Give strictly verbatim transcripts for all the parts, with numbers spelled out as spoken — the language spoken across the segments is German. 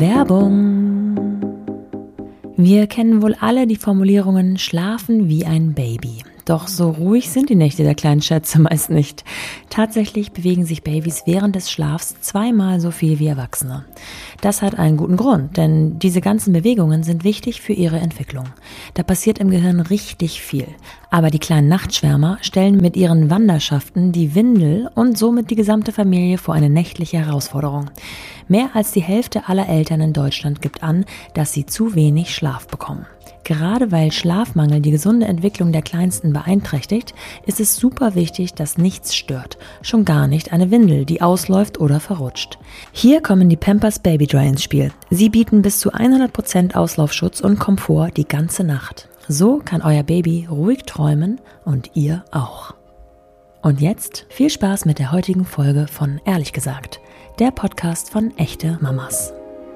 Werbung. Wir kennen wohl alle die Formulierungen schlafen wie ein Baby. Doch so ruhig sind die Nächte der kleinen Schätze meist nicht. Tatsächlich bewegen sich Babys während des Schlafs zweimal so viel wie Erwachsene. Das hat einen guten Grund, denn diese ganzen Bewegungen sind wichtig für ihre Entwicklung. Da passiert im Gehirn richtig viel. Aber die kleinen Nachtschwärmer stellen mit ihren Wanderschaften die Windel und somit die gesamte Familie vor eine nächtliche Herausforderung. Mehr als die Hälfte aller Eltern in Deutschland gibt an, dass sie zu wenig Schlaf bekommen. Gerade weil Schlafmangel die gesunde Entwicklung der Kleinsten beeinträchtigt, ist es super wichtig, dass nichts stört. Schon gar nicht eine Windel, die ausläuft oder verrutscht. Hier kommen die Pampers Baby Dry ins Spiel. Sie bieten bis zu hundert Prozent Auslaufschutz und Komfort die ganze Nacht. So kann euer Baby ruhig träumen und ihr auch. Und jetzt viel Spaß mit der heutigen Folge von Ehrlich gesagt, der Podcast von echte Mamas.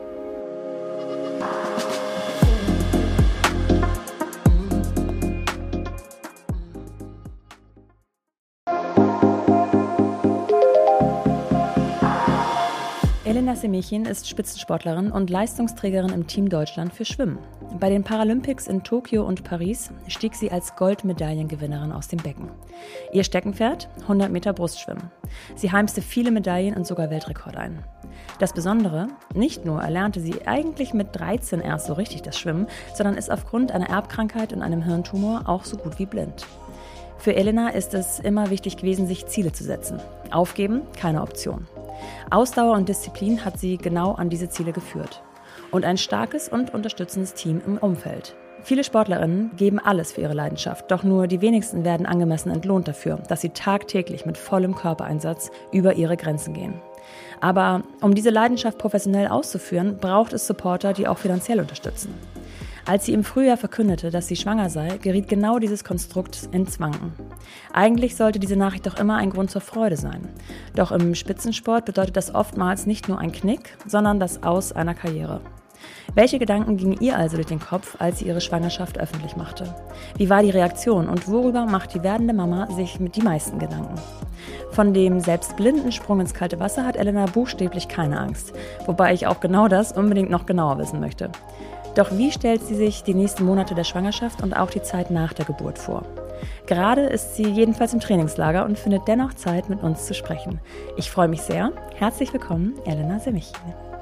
Elena Semichin ist Spitzensportlerin und Leistungsträgerin im Team Deutschland für Schwimmen. Bei den Paralympics in Tokio und Paris stieg sie als Goldmedaillengewinnerin aus dem Becken. Ihr Steckenpferd? hundert Meter Brustschwimmen. Sie heimste viele Medaillen und sogar Weltrekord ein. Das Besondere? Nicht nur erlernte sie eigentlich mit dreizehn erst so richtig das Schwimmen, sondern ist aufgrund einer Erbkrankheit und einem Hirntumor auch so gut wie blind. Für Elena ist es immer wichtig gewesen, sich Ziele zu setzen. Aufgeben? Keine Option. Ausdauer und Disziplin hat sie genau an diese Ziele geführt. Und ein starkes und unterstützendes Team im Umfeld. Viele Sportlerinnen geben alles für ihre Leidenschaft, doch nur die wenigsten werden angemessen entlohnt dafür, dass sie tagtäglich mit vollem Körpereinsatz über ihre Grenzen gehen. Aber um diese Leidenschaft professionell auszuführen, braucht es Supporter, die auch finanziell unterstützen. Als sie im Frühjahr verkündete, dass sie schwanger sei, geriet genau dieses Konstrukt ins Wanken. Eigentlich sollte diese Nachricht doch immer ein Grund zur Freude sein. Doch im Spitzensport bedeutet das oftmals nicht nur ein Knick, sondern das Aus einer Karriere. Welche Gedanken gingen ihr also durch den Kopf, als sie ihre Schwangerschaft öffentlich machte? Wie war die Reaktion und worüber macht die werdende Mama sich mit die meisten Gedanken? Von dem selbst blinden Sprung ins kalte Wasser hat Elena buchstäblich keine Angst, wobei ich auch genau das unbedingt noch genauer wissen möchte. Doch wie stellt sie sich die nächsten Monate der Schwangerschaft und auch die Zeit nach der Geburt vor? Gerade ist sie jedenfalls im Trainingslager und findet dennoch Zeit, mit uns zu sprechen. Ich freue mich sehr. Herzlich willkommen, Elena Semichin.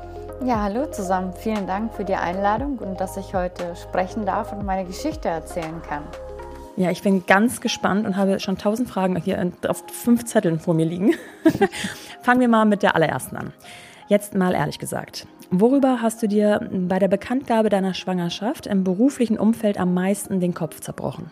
Ja, hallo zusammen. Vielen Dank für die Einladung und dass ich heute sprechen darf und meine Geschichte erzählen kann. Ja, ich bin ganz gespannt und habe schon tausend Fragen hier auf fünf Zetteln vor mir liegen. Fangen wir mal mit der allerersten an. Jetzt mal ehrlich gesagt. Worüber hast du dir bei der Bekanntgabe deiner Schwangerschaft im beruflichen Umfeld am meisten den Kopf zerbrochen?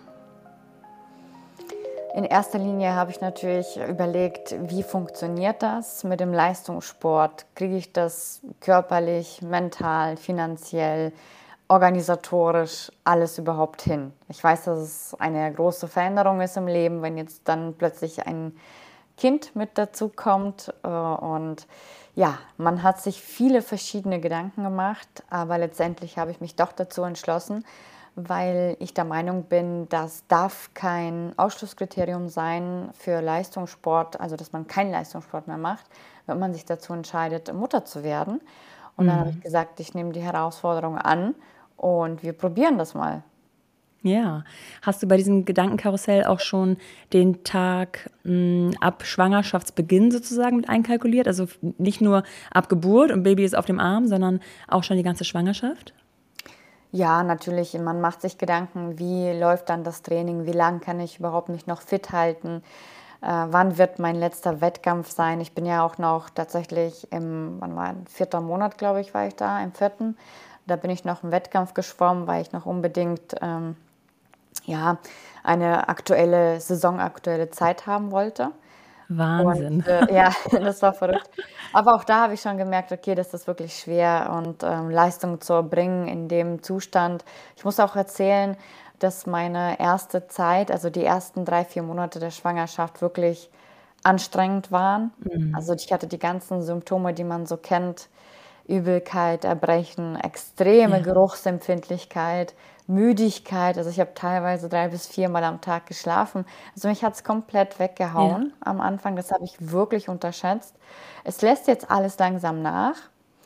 In erster Linie habe ich natürlich überlegt, wie funktioniert das mit dem Leistungssport? Kriege ich das körperlich, mental, finanziell, organisatorisch alles überhaupt hin? Ich weiß, dass es eine große Veränderung ist im Leben, wenn jetzt dann plötzlich ein Kind mit dazu kommt und ja, man hat sich viele verschiedene Gedanken gemacht, aber letztendlich habe ich mich doch dazu entschlossen, weil ich der Meinung bin, das darf kein Ausschlusskriterium sein für Leistungssport, also dass man keinen Leistungssport mehr macht, wenn man sich dazu entscheidet, Mutter zu werden. Und dann mhm. habe ich gesagt, ich nehme die Herausforderung an und wir probieren das mal. Ja, hast du bei diesem Gedankenkarussell auch schon den Tag mh, ab Schwangerschaftsbeginn sozusagen mit einkalkuliert? Also nicht nur ab Geburt und Baby ist auf dem Arm, sondern auch schon die ganze Schwangerschaft? Ja, natürlich. Man macht sich Gedanken, wie läuft dann das Training, wie lange kann ich überhaupt mich noch fit halten, äh, wann wird mein letzter Wettkampf sein. Ich bin ja auch noch tatsächlich im, wann war ein vierter Monat, glaube ich, war ich da, im vierten. Da bin ich noch im Wettkampf geschwommen, weil ich noch unbedingt ähm, ja, eine aktuelle, saisonaktuelle Zeit haben wollte. Wahnsinn. Und, äh, ja, das war verrückt. Aber auch da habe ich schon gemerkt, okay, das ist wirklich schwer und ähm, Leistung zu erbringen in dem Zustand. Ich muss auch erzählen, dass meine erste Zeit, also die ersten drei, vier Monate der Schwangerschaft wirklich anstrengend waren. Mhm. Also ich hatte die ganzen Symptome, die man so kennt, Übelkeit, Erbrechen, extreme ja. Geruchsempfindlichkeit, Müdigkeit. Also ich habe teilweise drei bis viermal am Tag geschlafen. Also mich hat es komplett weggehauen ja. am Anfang. Das habe ich wirklich unterschätzt. Es lässt jetzt alles langsam nach.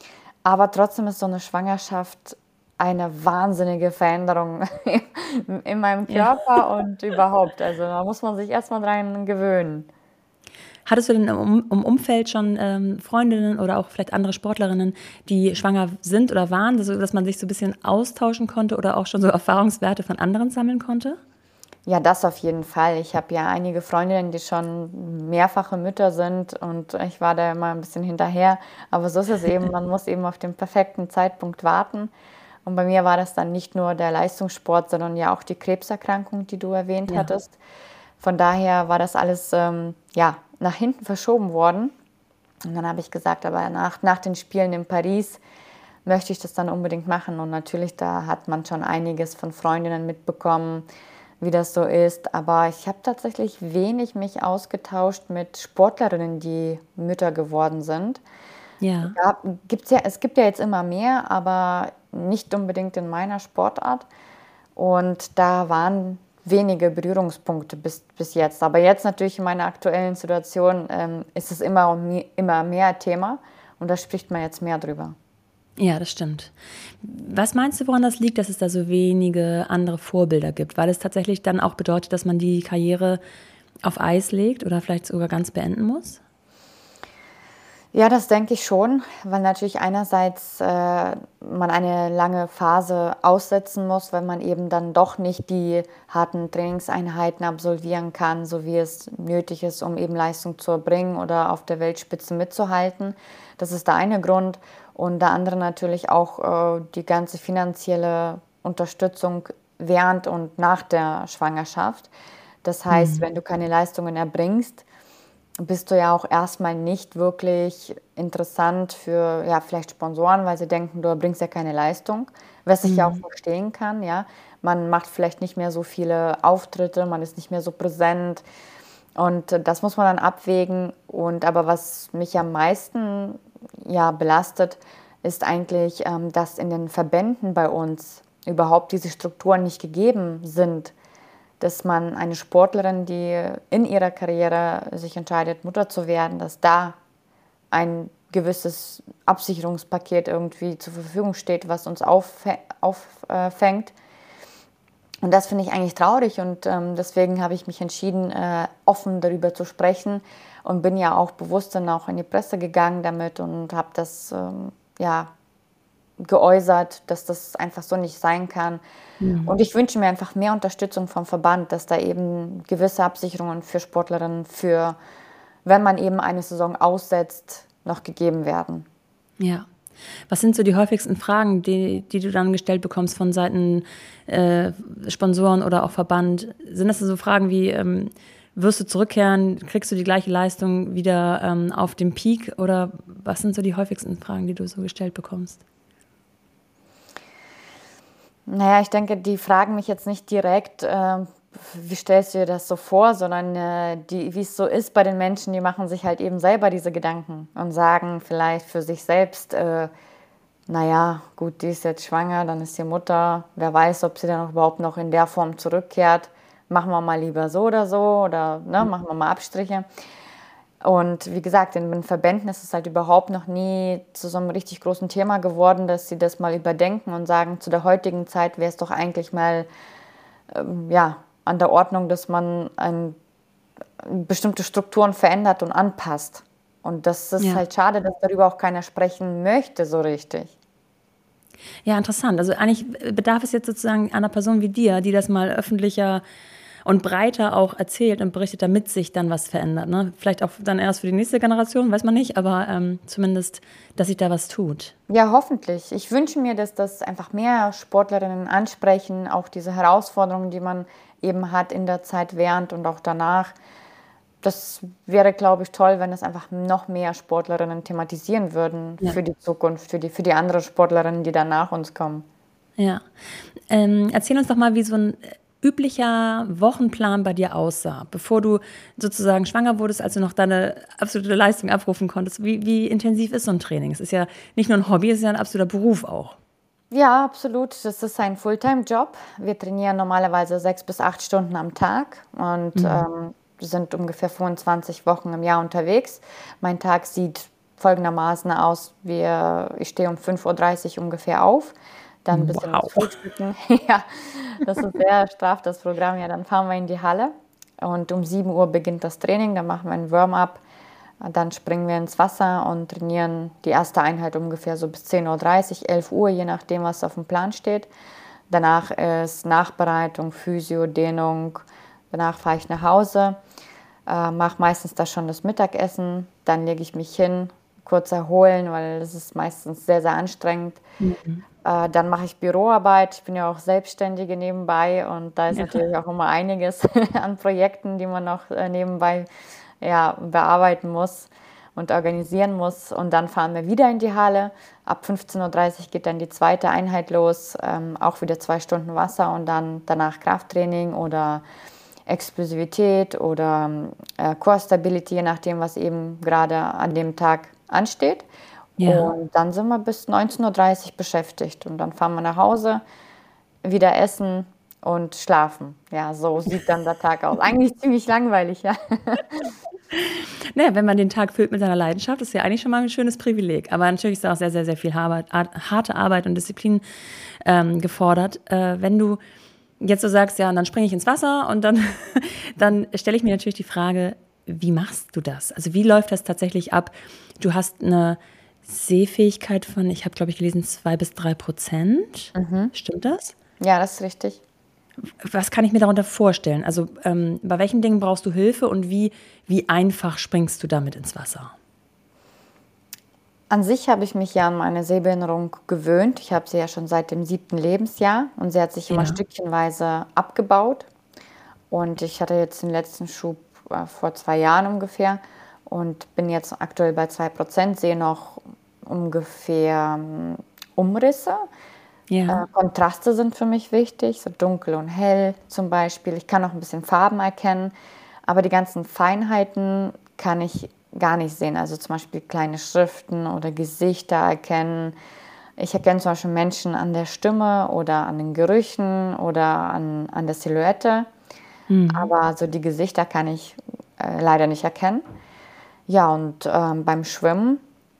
Aber trotzdem ist so eine Schwangerschaft eine wahnsinnige Veränderung in meinem Körper ja. und überhaupt. Also da muss man sich erstmal dran gewöhnen. Hattest du denn im, im Umfeld schon ähm, Freundinnen oder auch vielleicht andere Sportlerinnen, die schwanger sind oder waren, dass, dass man sich so ein bisschen austauschen konnte oder auch schon so Erfahrungswerte von anderen sammeln konnte? Ja, das auf jeden Fall. Ich habe ja einige Freundinnen, die schon mehrfache Mütter sind und ich war da immer ein bisschen hinterher. Aber so ist es eben, man muss eben auf den perfekten Zeitpunkt warten. Und bei mir war das dann nicht nur der Leistungssport, sondern ja auch die Krebserkrankung, die du erwähnt ja. hattest. Von daher war das alles ähm, ja, nach hinten verschoben worden. Und dann habe ich gesagt, aber nach, nach den Spielen in Paris möchte ich das dann unbedingt machen. Und natürlich, da hat man schon einiges von Freundinnen mitbekommen, wie das so ist. Aber ich habe tatsächlich wenig mich ausgetauscht mit Sportlerinnen, die Mütter geworden sind. Ja. Da gibt's ja, es gibt ja jetzt immer mehr, aber nicht unbedingt in meiner Sportart. Und da waren wenige Berührungspunkte bis, bis jetzt. Aber jetzt natürlich in meiner aktuellen Situation ähm, ist es immer, immer mehr Thema und da spricht man jetzt mehr drüber. Ja, das stimmt. Was meinst du, woran das liegt, dass es da so wenige andere Vorbilder gibt? Weil es tatsächlich dann auch bedeutet, dass man die Karriere auf Eis legt oder vielleicht sogar ganz beenden muss? Ja, das denke ich schon, weil natürlich einerseits äh, man eine lange Phase aussetzen muss, weil man eben dann doch nicht die harten Trainingseinheiten absolvieren kann, so wie es nötig ist, um eben Leistung zu erbringen oder auf der Weltspitze mitzuhalten. Das ist der eine Grund. Und der andere natürlich auch äh, die ganze finanzielle Unterstützung während und nach der Schwangerschaft. Das heißt, mhm. wenn du keine Leistungen erbringst, bist du ja auch erstmal nicht wirklich interessant für ja, vielleicht Sponsoren, weil sie denken, du erbringst ja keine Leistung, was ich mhm. ja auch verstehen kann. Ja? Man macht vielleicht nicht mehr so viele Auftritte, man ist nicht mehr so präsent und das muss man dann abwägen. Und aber was mich am meisten ja, belastet, ist eigentlich, ähm, dass in den Verbänden bei uns überhaupt diese Strukturen nicht gegeben sind, dass man eine Sportlerin, die in ihrer Karriere sich entscheidet, Mutter zu werden, dass da ein gewisses Absicherungspaket irgendwie zur Verfügung steht, was uns auffängt. Und das finde ich eigentlich traurig und ähm, deswegen habe ich mich entschieden, äh, offen darüber zu sprechen und bin ja auch bewusst dann auch in die Presse gegangen damit und habe das ähm, ja geäußert, dass das einfach so nicht sein kann. Mhm. Und ich wünsche mir einfach mehr Unterstützung vom Verband, dass da eben gewisse Absicherungen für Sportlerinnen, für, wenn man eben eine Saison aussetzt, noch gegeben werden. Ja. Was sind so die häufigsten Fragen, die, die du dann gestellt bekommst von Seiten äh, Sponsoren oder auch Verband? Sind das so Fragen wie, ähm, wirst du zurückkehren, kriegst du die gleiche Leistung wieder ähm, auf dem Peak? Oder was sind so die häufigsten Fragen, die du so gestellt bekommst? Naja, ich denke, die fragen mich jetzt nicht direkt, äh, wie stellst du dir das so vor, sondern äh, die, wie es so ist bei den Menschen, die machen sich halt eben selber diese Gedanken und sagen vielleicht für sich selbst, äh, naja, gut, die ist jetzt schwanger, dann ist sie Mutter, wer weiß, ob sie dann überhaupt noch in der Form zurückkehrt, machen wir mal lieber so oder so oder ne, machen wir mal Abstriche. Und wie gesagt, in den Verbänden ist es halt überhaupt noch nie zu so einem richtig großen Thema geworden, dass sie das mal überdenken und sagen, zu der heutigen Zeit wäre es doch eigentlich mal ähm, ja, an der Ordnung, dass man ein, bestimmte Strukturen verändert und anpasst. Und das ist ja. halt schade, dass darüber auch keiner sprechen möchte so richtig. Ja, interessant. Also eigentlich bedarf es jetzt sozusagen einer Person wie dir, die das mal öffentlicher und breiter auch erzählt und berichtet, damit sich dann was verändert. Ne? Vielleicht auch dann erst für die nächste Generation, weiß man nicht, aber ähm, zumindest, dass sich da was tut. Ja, hoffentlich. Ich wünsche mir, dass das einfach mehr Sportlerinnen ansprechen, auch diese Herausforderungen, die man eben hat in der Zeit während und auch danach. Das wäre, glaube ich, toll, wenn es einfach noch mehr Sportlerinnen thematisieren würden ja. für die Zukunft, für die, für die anderen Sportlerinnen, die dann nach uns kommen. Ja. Ähm, erzähl uns doch mal, wie so ein üblicher Wochenplan bei dir aussah, bevor du sozusagen schwanger wurdest, als du noch deine absolute Leistung abrufen konntest. Wie, wie intensiv ist so ein Training? Es ist ja nicht nur ein Hobby, es ist ja ein absoluter Beruf auch. Ja, absolut. Das ist ein Fulltime-Job. Wir trainieren normalerweise sechs bis acht Stunden am Tag und mhm. ähm, sind ungefähr fünfundzwanzig Wochen im Jahr unterwegs. Mein Tag sieht folgendermaßen aus, wir, ich stehe um fünf Uhr dreißig ungefähr auf, dann ein bisschen Wow. frühstücken. Ja, das ist sehr straff, das Programm. Ja, dann fahren wir in die Halle und um sieben Uhr beginnt das Training, dann machen wir ein Warm-up, dann springen wir ins Wasser und trainieren die erste Einheit ungefähr so bis zehn Uhr dreißig, elf Uhr, je nachdem, was auf dem Plan steht. Danach ist Nachbereitung, Physio, Dehnung. Danach fahre ich nach Hause, äh, mache meistens da schon das Mittagessen. Dann lege ich mich hin, kurz erholen, weil das ist meistens sehr, sehr anstrengend. Mhm. Äh, dann mache ich Büroarbeit. Ich bin ja auch Selbstständige nebenbei und da ist ja. natürlich auch immer einiges an Projekten, die man noch äh, nebenbei ja, bearbeiten muss und organisieren muss. Und dann fahren wir wieder in die Halle. Ab fünfzehn Uhr dreißig geht dann die zweite Einheit los, ähm, auch wieder zwei Stunden Wasser und dann danach Krafttraining oder Explosivität oder äh, Core Stability, je nachdem, was eben gerade an dem Tag ansteht. Ja. Und dann sind wir bis neunzehn Uhr dreißig beschäftigt und dann fahren wir nach Hause, wieder essen und schlafen. Ja, so sieht dann der Tag aus. Eigentlich ziemlich langweilig, ja. Naja, wenn man den Tag füllt mit seiner Leidenschaft, ist ja eigentlich schon mal ein schönes Privileg. Aber natürlich ist auch sehr, sehr, sehr viel Arbeit, harte Arbeit und Disziplin ähm, gefordert. Äh, wenn du jetzt so sagst, ja, und dann springe ich ins Wasser und dann, dann stelle ich mir natürlich die Frage, wie machst du das? Also wie läuft das tatsächlich ab? Du hast eine Sehfähigkeit von, ich habe, glaube ich, gelesen, zwei bis drei Prozent. Mhm. Stimmt das? Ja, das ist richtig. Was kann ich mir darunter vorstellen? Also ähm, bei welchen Dingen brauchst du Hilfe und wie, wie einfach springst du damit ins Wasser? An sich habe ich mich ja an meine Sehbehinderung gewöhnt. Ich habe sie ja schon seit dem siebten Lebensjahr und sie hat sich immer ja. stückchenweise abgebaut. Und ich hatte jetzt den letzten Schub äh, vor zwei Jahren ungefähr und bin jetzt aktuell bei zwei Prozent, sehe noch ungefähr ähm, Umrisse. Ja. Äh, Kontraste sind für mich wichtig, so dunkel und hell zum Beispiel. Ich kann auch ein bisschen Farben erkennen, aber die ganzen Feinheiten kann ich gar nicht sehen. Also zum Beispiel kleine Schriften oder Gesichter erkennen. Ich erkenne zum Beispiel Menschen an der Stimme oder an den Gerüchen oder an, an der Silhouette. Mhm. Aber so die Gesichter kann ich äh, leider nicht erkennen. Ja, und ähm, beim Schwimmen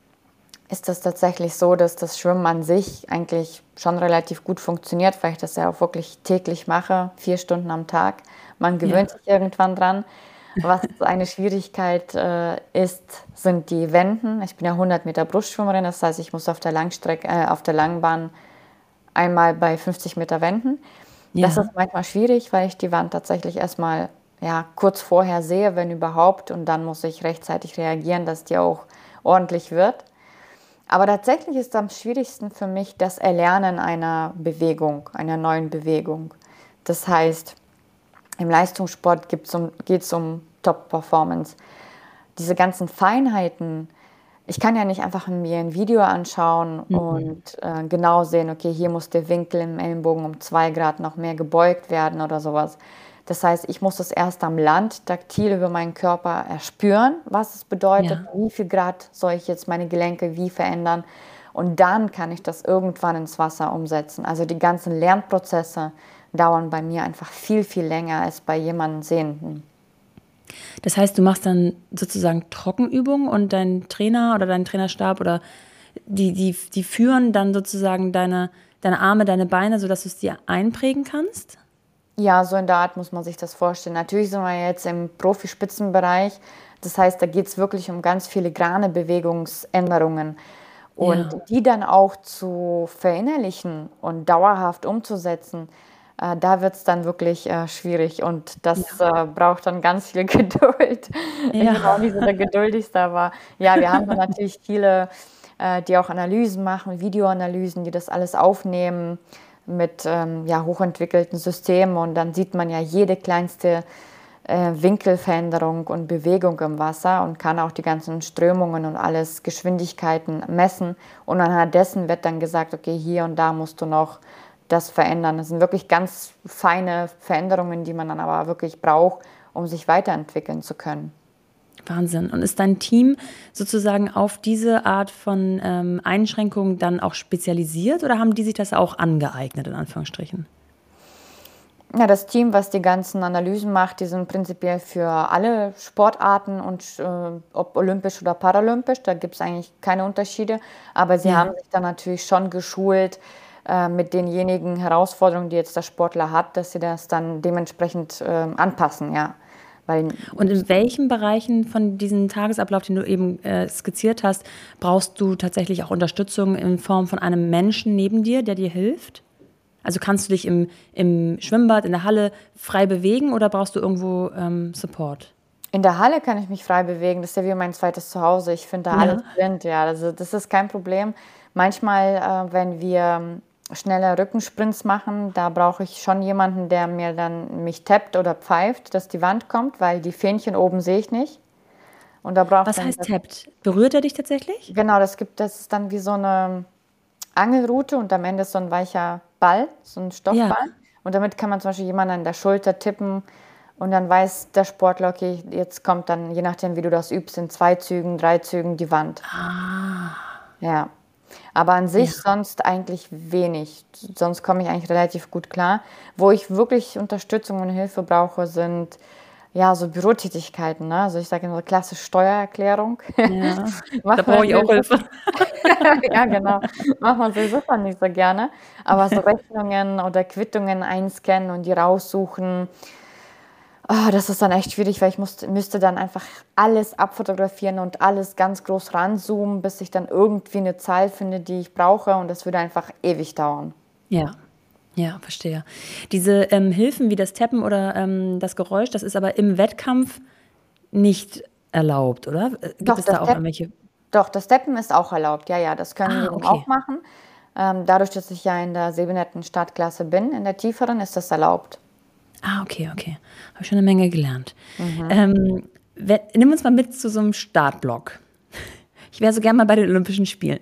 ist es tatsächlich so, dass das Schwimmen an sich eigentlich schon relativ gut funktioniert, weil ich das ja auch wirklich täglich mache, vier Stunden am Tag. Man gewöhnt ja. sich irgendwann dran. Was eine Schwierigkeit äh, ist, sind die Wenden. Ich bin ja hundert Meter Brustschwimmerin, das heißt, ich muss auf der Langstrecke, äh, auf der Langbahn einmal bei fünfzig Meter wenden. Ja. Das ist manchmal schwierig, weil ich die Wand tatsächlich erstmal ja, kurz vorher sehe, wenn überhaupt, und dann muss ich rechtzeitig reagieren, dass die auch ordentlich wird. Aber tatsächlich ist am schwierigsten für mich das Erlernen einer Bewegung, einer neuen Bewegung. Das heißt, im Leistungssport geht es um, geht's um Top-Performance. Diese ganzen Feinheiten, ich kann ja nicht einfach mir ein Video anschauen mhm. und äh, genau sehen, okay, hier muss der Winkel im Ellenbogen um zwei Grad noch mehr gebeugt werden oder sowas. Das heißt, ich muss das erst am Land taktil über meinen Körper erspüren, was es bedeutet, ja. wie viel Grad soll ich jetzt meine Gelenke wie verändern. Und dann kann ich das irgendwann ins Wasser umsetzen. Also die ganzen Lernprozesse dauern bei mir einfach viel, viel länger als bei jemandem Sehenden. Das heißt, du machst dann sozusagen Trockenübungen und dein Trainer oder dein Trainerstab oder die, die, die führen dann sozusagen deine, deine Arme, deine Beine, sodass du es dir einprägen kannst? Ja, so in der Art muss man sich das vorstellen. Natürlich sind wir jetzt im Profispitzenbereich. Das heißt, da geht es wirklich um ganz filigrane Bewegungsänderungen. Und ja. die dann auch zu verinnerlichen und dauerhaft umzusetzen, äh, da wird es dann wirklich äh, schwierig. Und das ja. äh, braucht dann ganz viel Geduld. Ja. Ich bin auch nicht so der Geduldigste, aber ja, wir haben dann natürlich viele, äh, die auch Analysen machen, Videoanalysen, die das alles aufnehmen mit ähm, ja, hochentwickelten Systemen. Und dann sieht man ja jede kleinste äh, Winkelveränderung und Bewegung im Wasser und kann auch die ganzen Strömungen und alles, Geschwindigkeiten messen. Und anhand dessen wird dann gesagt, okay, hier und da musst du noch das verändern. Das sind wirklich ganz feine Veränderungen, die man dann aber wirklich braucht, um sich weiterentwickeln zu können. Wahnsinn. Und ist dein Team sozusagen auf diese Art von ähm, Einschränkungen dann auch spezialisiert oder haben die sich das auch angeeignet, in Anführungsstrichen? Ja, das Team, was die ganzen Analysen macht, die sind prinzipiell für alle Sportarten und äh, ob olympisch oder paralympisch, da gibt es eigentlich keine Unterschiede. Aber sie Ja. haben sich dann natürlich schon geschult äh, mit denjenigen Herausforderungen, die jetzt der Sportler hat, dass sie das dann dementsprechend äh, anpassen, ja. Weil, Und in welchen Bereichen von diesem Tagesablauf, den du eben äh, skizziert hast, brauchst du tatsächlich auch Unterstützung in Form von einem Menschen neben dir, der dir hilft? Also kannst du dich im, im Schwimmbad, in der Halle frei bewegen oder brauchst du irgendwo ähm, Support? in der Halle kann ich mich frei bewegen, das ist ja wie mein zweites Zuhause. Ich finde da Ja. alles blind, ja, also das ist kein Problem. Manchmal, äh, wenn wir schnelle Rückensprints machen, da brauche ich schon jemanden, der mir dann mich tappt oder pfeift, dass die Wand kommt, weil die Fähnchen oben sehe ich nicht. Und da braucht Was dann heißt das, tappt? Berührt er dich tatsächlich? genau, das gibt, das ist dann wie so eine Angelrute und am Ende ist so ein weicher Ball, so ein Ja. Stoffball. Und damit kann man zum Beispiel jemanden an der Schulter tippen und dann weiß der Sportler, okay, jetzt kommt dann, je nachdem, wie du das übst, in zwei Zügen, drei Zügen die Wand. Ah, Ja. Aber an sich ja. sonst eigentlich wenig. Sonst komme ich eigentlich relativ gut klar. Wo ich wirklich Unterstützung und Hilfe brauche, sind ja so Bürotätigkeiten. Ne? Also ich sage immer klassisch Steuererklärung. Ja, da Macht brauche man ich auch Hilfe. ja, genau. Macht man sowieso schon nicht so gerne. Aber so Rechnungen oder Quittungen einscannen und die raussuchen, oh, das ist dann echt schwierig, weil ich musste, müsste dann einfach alles abfotografieren und alles ganz groß ranzoomen, bis ich dann irgendwie eine Zahl finde, die ich brauche. Und das würde einfach ewig dauern. Ja, ja, verstehe. Diese ähm, Hilfen wie das Tappen oder ähm, das Geräusch, das ist aber im Wettkampf nicht erlaubt, oder? Äh, Gibt Doch, es das da auch Step, irgendwelche? doch, das Steppen ist auch erlaubt. Ja, ja, das können Ah, wir dann okay. auch machen. Ähm, dadurch, dass ich ja in der Sehbehinderten Startklasse bin, in der tieferen, ist das erlaubt. Ah, okay, okay. Habe ich schon eine Menge gelernt. Ähm, wer, nimm uns mal mit zu so einem Startblock. Ich wäre so gern mal bei den Olympischen Spielen.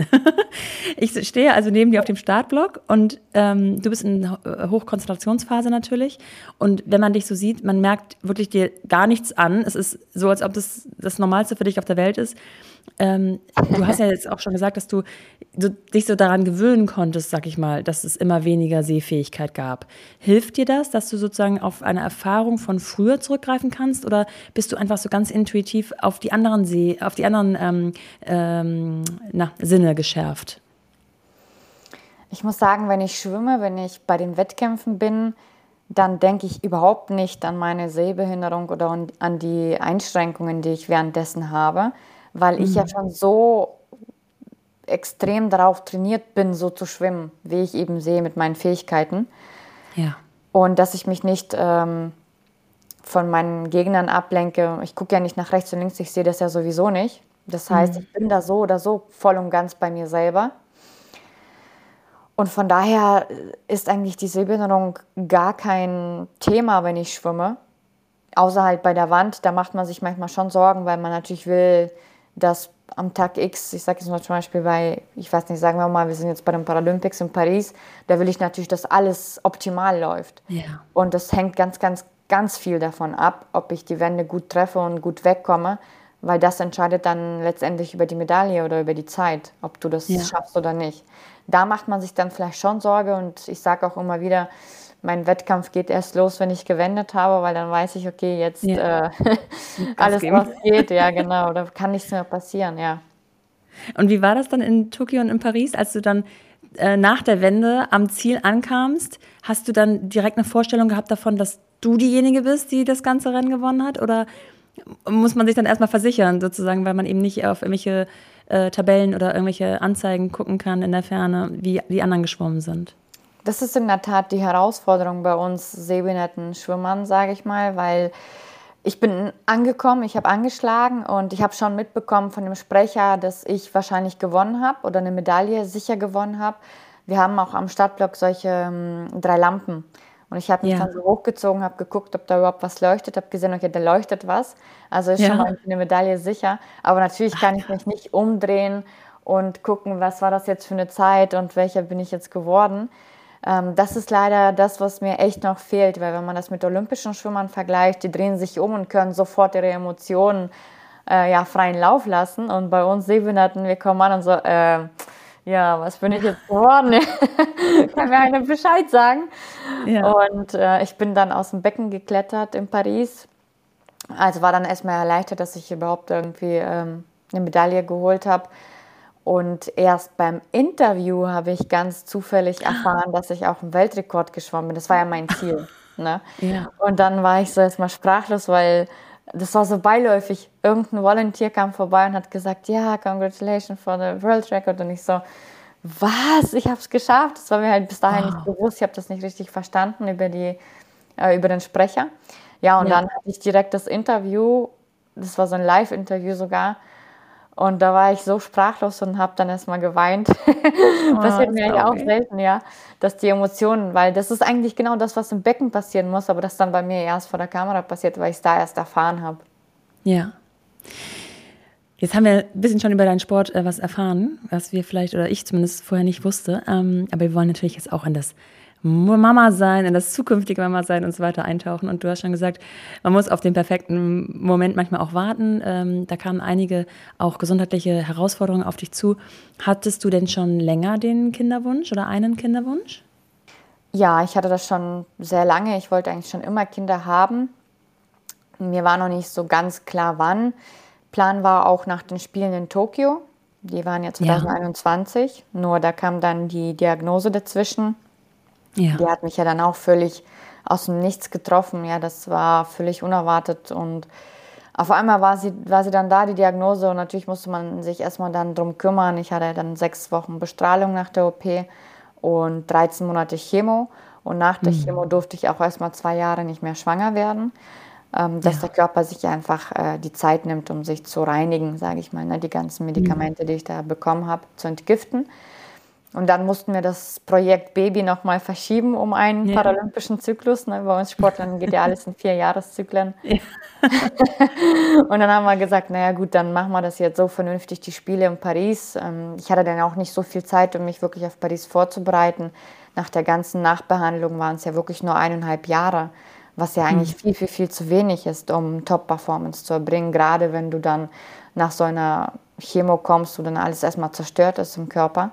Ich stehe also neben dir auf dem Startblock und ähm, du bist in Ho- Hochkonzentrationsphase natürlich. Und wenn man dich so sieht, man merkt wirklich dir gar nichts an. Es ist so, als ob das das Normalste für dich auf der Welt ist. Ähm, du hast ja jetzt auch schon gesagt, dass du so, dich so daran gewöhnen konntest, sag ich mal, dass es immer weniger Sehfähigkeit gab. Hilft dir das, dass du sozusagen auf eine Erfahrung von früher zurückgreifen kannst, oder bist du einfach so ganz intuitiv auf die anderen Seh, auf die anderen ähm, ähm, na, Sinne geschärft? Ich muss sagen, wenn ich schwimme, wenn ich bei den Wettkämpfen bin, dann denke ich überhaupt nicht an meine Sehbehinderung oder an an die Einschränkungen, die ich währenddessen habe, weil ich ja schon so extrem darauf trainiert bin, so zu schwimmen, wie ich eben sehe mit meinen Fähigkeiten. Ja, Und dass ich mich nicht ähm, von meinen Gegnern ablenke. Ich gucke ja nicht nach rechts und links, ich sehe das ja sowieso nicht. Das heißt, ich bin da so oder so voll und ganz bei mir selber. Und von daher ist eigentlich die Sehbehinderung gar kein Thema, wenn ich schwimme. Außer halt bei der Wand, da macht man sich manchmal schon Sorgen, weil man natürlich will, dass am Tag X, ich sage jetzt mal zum Beispiel bei, ich weiß nicht, sagen wir mal, wir sind jetzt bei den Paralympics in Paris, da will ich natürlich, dass alles optimal läuft. ja, Und das hängt ganz, ganz, ganz viel davon ab, ob ich die Wände gut treffe und gut wegkomme, weil das entscheidet dann letztendlich über die Medaille oder über die Zeit, ob du das ja. schaffst oder nicht. Da macht man sich dann vielleicht schon Sorge und ich sage auch immer wieder, mein Wettkampf geht erst los, wenn ich gewendet habe, weil dann weiß ich, okay, jetzt Ja. äh, alles, geben. was geht, ja genau, da kann nichts mehr passieren, ja. Und wie war das dann in Tokio und in Paris, als du dann äh, nach der Wende am Ziel ankamst? Hast du dann direkt eine Vorstellung gehabt davon, dass du diejenige bist, die das ganze Rennen gewonnen hat? Oder muss man sich dann erstmal versichern, sozusagen, weil man eben nicht auf irgendwelche äh, Tabellen oder irgendwelche Anzeigen gucken kann in der Ferne, wie die anderen geschwommen sind? Das ist in der Tat die Herausforderung bei uns sehbehinderten Schwimmern, sage ich mal, weil ich bin angekommen, ich habe angeschlagen und ich habe schon mitbekommen von dem Sprecher, dass ich wahrscheinlich gewonnen habe oder eine Medaille sicher gewonnen habe. Wir haben auch am Startblock solche ähm, drei Lampen. Und ich habe mich Ja. dann so hochgezogen, habe geguckt, ob da überhaupt was leuchtet, habe gesehen, okay, da leuchtet was. Also ist schon Ja. mal eine Medaille sicher. Aber natürlich kann ich mich nicht umdrehen und gucken, was war das jetzt für eine Zeit und welcher bin ich jetzt geworden. Ähm, das ist leider das, was mir echt noch fehlt, weil wenn man das mit olympischen Schwimmern vergleicht, die drehen sich um und können sofort ihre Emotionen äh, ja, freien Lauf lassen. Und bei uns Sehbehinderten, wir kommen an und so, äh, ja, was bin ich jetzt geworden? Kann mir einer Bescheid sagen. Ja. Und äh, ich bin dann aus dem Becken geklettert in Paris. Also war dann erstmal erleichtert, dass ich überhaupt irgendwie ähm, eine Medaille geholt habe. Und erst beim Interview habe ich ganz zufällig erfahren, dass ich auch einen Weltrekord geschwommen bin. Das war ja mein Ziel. Ne? Ja. Und dann war ich so erstmal sprachlos, weil das war so beiläufig. Irgendein Volunteer kam vorbei und hat gesagt, ja, congratulations for the World Record. Und ich so, was? Ich habe es geschafft. Das war mir halt bis dahin nicht Wow. bewusst. Ich habe das nicht richtig verstanden über, die, äh, über den Sprecher. Ja, und Ja. dann hatte ich direkt das Interview. Das war so ein Live-Interview sogar. Und da war ich so sprachlos und habe dann erstmal geweint. Oh, Passiert das mir ja glaube auch ich. selten, ja, dass die Emotionen, weil das ist eigentlich genau das, was im Becken passieren muss, aber das dann bei mir erst vor der Kamera passiert, weil ich es da erst erfahren habe. Ja. Jetzt haben wir ein bisschen schon über deinen Sport äh, was erfahren, was wir vielleicht, oder ich zumindest vorher nicht wusste. Ähm, aber wir wollen natürlich jetzt auch in das Mama sein, in das zukünftige Mama sein und so weiter eintauchen. Und du hast schon gesagt, man muss auf den perfekten Moment manchmal auch warten. Ähm, da kamen einige auch gesundheitliche Herausforderungen auf dich zu. Hattest du denn schon länger den Kinderwunsch oder einen Kinderwunsch? Ja, ich hatte das schon sehr lange. Ich wollte eigentlich schon immer Kinder haben. Mir war noch nicht so ganz klar, wann. Plan war auch nach den Spielen in Tokio. Die waren ja Ja. zwanzig einundzwanzig. Nur da kam dann die Diagnose dazwischen. Ja. Die hat mich ja dann auch völlig aus dem Nichts getroffen. Ja, das war völlig unerwartet. Und auf einmal war sie, war sie dann da, die Diagnose. Und natürlich musste man sich erstmal dann drum kümmern. Ich hatte dann sechs Wochen Bestrahlung nach der O P und dreizehn Monate Chemo. Und nach der Chemo durfte ich auch erstmal zwei Jahre nicht mehr schwanger werden. Ähm, dass Ja. der Körper sich einfach äh, die Zeit nimmt, um sich zu reinigen, sage ich mal, ne? Die ganzen Medikamente, die ich da bekommen habe, zu entgiften. Und dann mussten wir das Projekt Baby nochmal verschieben um einen Ja. paralympischen Zyklus. Ne? Bei uns Sportlern geht ja alles in vier Jahreszyklen. Ja. Und dann haben wir gesagt, naja gut, dann machen wir das jetzt so vernünftig, die Spiele in Paris. Ähm, ich hatte dann auch nicht so viel Zeit, um mich wirklich auf Paris vorzubereiten. Nach der ganzen Nachbehandlung waren es ja wirklich nur eineinhalb Jahre, was ja eigentlich viel, viel, viel zu wenig ist, um Top-Performance zu erbringen. Gerade wenn du dann nach so einer Chemo kommst, wo dann alles erstmal zerstört ist im Körper.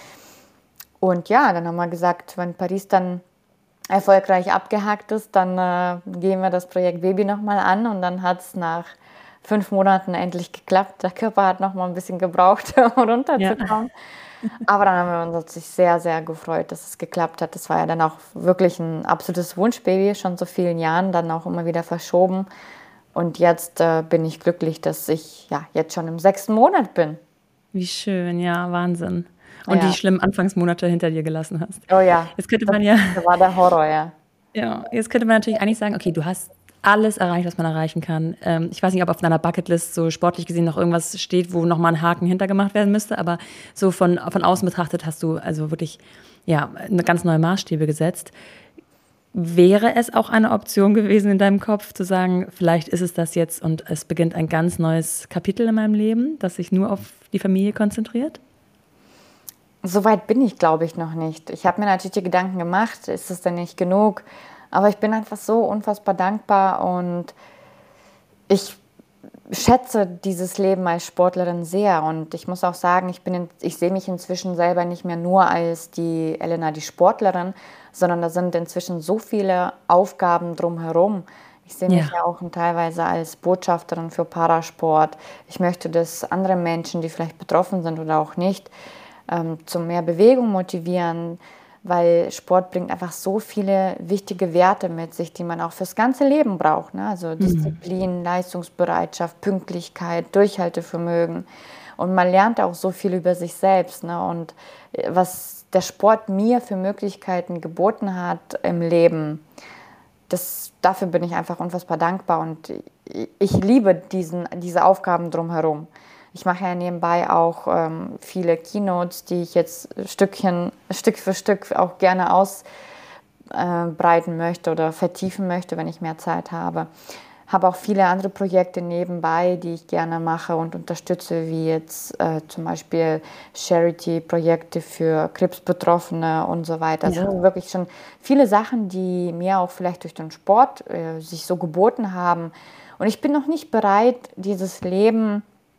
Und ja, dann haben wir gesagt, wenn Paris dann erfolgreich abgehakt ist, dann äh, gehen wir das Projekt Baby nochmal an. Und dann hat es nach fünf Monaten endlich geklappt. Der Körper hat noch mal ein bisschen gebraucht, um runterzukommen. Ja. Aber dann haben wir uns natürlich sehr, sehr gefreut, dass es geklappt hat. Das war ja dann auch wirklich ein absolutes Wunschbaby, schon so vielen Jahren, dann auch immer wieder verschoben. Und jetzt äh, bin ich glücklich, dass ich ja jetzt schon im sechsten Monat bin. Wie schön, ja, Wahnsinn. Und Ja. die schlimmen Anfangsmonate hinter dir gelassen hast. Oh ja, Jetzt könnte das, man ja, das war der Horror, ja. ja, jetzt könnte man natürlich eigentlich sagen, okay, du hast alles erreicht, was man erreichen kann. Ähm, ich weiß nicht, ob auf deiner Bucketlist so sportlich gesehen noch irgendwas steht, wo nochmal ein Haken hintergemacht werden müsste, aber so von, von außen betrachtet hast du also wirklich ja, eine ganz neue Maßstäbe gesetzt. Wäre es auch eine Option gewesen in deinem Kopf, zu sagen, vielleicht ist es das jetzt und es beginnt ein ganz neues Kapitel in meinem Leben, das sich nur auf die Familie konzentriert? Soweit bin ich, glaube ich, noch nicht. Ich habe mir natürlich die Gedanken gemacht, ist es denn nicht genug? Aber ich bin einfach so unfassbar dankbar und ich schätze dieses Leben als Sportlerin sehr. Und ich muss auch sagen, ich, bin in, ich sehe mich inzwischen selber nicht mehr nur als die Elena, die Sportlerin, sondern da sind inzwischen so viele Aufgaben drumherum. Ich sehe mich ja, ja auch teilweise als Botschafterin für Parasport. Ich möchte, dass andere Menschen, die vielleicht betroffen sind oder auch nicht, ähm, zu mehr Bewegung motivieren, weil Sport bringt einfach so viele wichtige Werte mit sich, die man auch fürs ganze Leben braucht. Ne? Also Disziplin, mhm. Leistungsbereitschaft, Pünktlichkeit, Durchhaltevermögen. Und man lernt auch so viel über sich selbst. Ne? Und was der Sport mir für Möglichkeiten geboten hat im Leben, das, dafür bin ich einfach unfassbar dankbar. Und ich liebe diesen, diese Aufgaben drumherum. Ich mache ja nebenbei auch ähm, viele Keynotes, die ich jetzt Stückchen, Stück für Stück auch gerne ausbreiten äh, möchte oder vertiefen möchte, wenn ich mehr Zeit habe. Habe auch viele andere Projekte nebenbei, die ich gerne mache und unterstütze, wie jetzt äh, zum Beispiel Charity-Projekte für Krebsbetroffene und so weiter. Ja. Also wirklich schon viele Sachen, die mir auch vielleicht durch den Sport äh, sich so geboten haben. Und ich bin noch nicht bereit, dieses Leben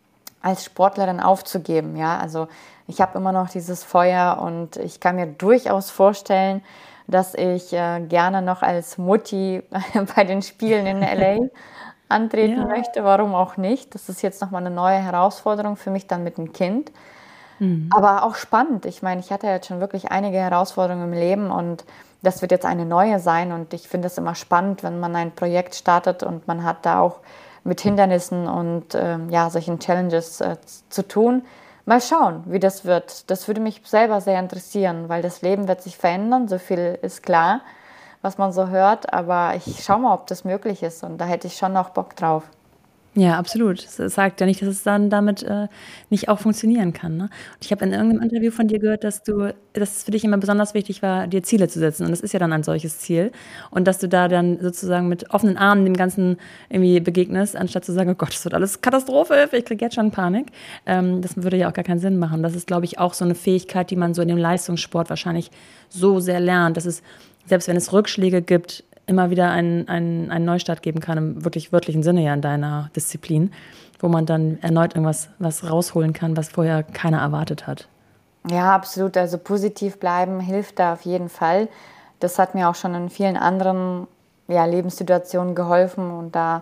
als Sportlerin aufzugeben. Ja, also ich habe immer noch dieses Feuer und ich kann mir durchaus vorstellen, dass ich äh, gerne noch als Mutti bei den Spielen in L A antreten Ja. möchte. Warum auch nicht? Das ist jetzt nochmal eine neue Herausforderung für mich dann mit dem Kind. Mhm. Aber auch spannend. Ich meine, ich hatte jetzt schon wirklich einige Herausforderungen im Leben und das wird jetzt eine neue sein. Und ich finde es immer spannend, wenn man ein Projekt startet und man hat da auch mit Hindernissen und ähm, ja, solchen Challenges äh, zu tun. Mal schauen, wie das wird. Das würde mich selber sehr interessieren, weil das Leben wird sich verändern. So viel ist klar, was man so hört. Aber ich schaue mal, ob das möglich ist. Und da hätte ich schon noch Bock drauf. Ja, absolut. Es sagt ja nicht, dass es dann damit äh, nicht auch funktionieren kann. Ne? Und ich habe in irgendeinem Interview von dir gehört, dass du, dass es für dich immer besonders wichtig war, dir Ziele zu setzen. Und das ist ja dann ein solches Ziel. Und dass du da dann sozusagen mit offenen Armen dem Ganzen irgendwie begegnest, anstatt zu sagen, oh Gott, das wird alles Katastrophe, ich kriege jetzt schon Panik. Ähm, das würde ja auch gar keinen Sinn machen. Das ist, glaube ich, auch so eine Fähigkeit, die man so in dem Leistungssport wahrscheinlich so sehr lernt, dass es, selbst wenn es Rückschläge gibt, immer wieder einen, einen, einen Neustart geben kann, im wirklich wörtlichen Sinne ja in deiner Disziplin, wo man dann erneut irgendwas was rausholen kann, was vorher keiner erwartet hat. Ja, absolut. Also positiv bleiben hilft da auf jeden Fall. Das hat mir auch schon in vielen anderen ja, Lebenssituationen geholfen und da